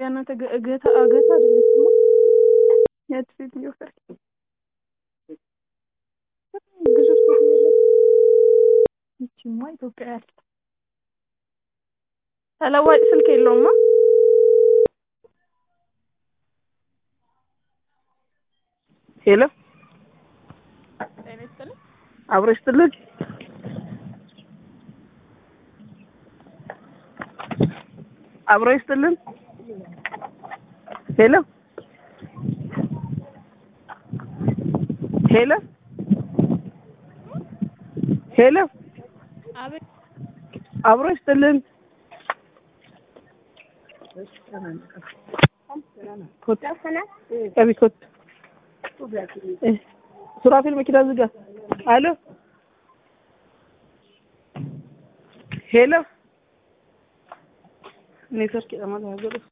ያና ተገታ አገታ አይደለችም ያትፊት ይወፈር ግዙፍ ነው ይችማ ኢትዮጵያ ያለ ተለዋጭ ስልክ የለውማ ሄሎ አይነስተል አብረሽትልኝ አብረሽትልኝ ሄሎ ሄሎ ሄሎ አቤት አብረሽትልኝ ኮት ከቢኮት ሱራፊል መኪና ዝጋ አሎ ሄሎ ኔትወርክ ያማል ሀገር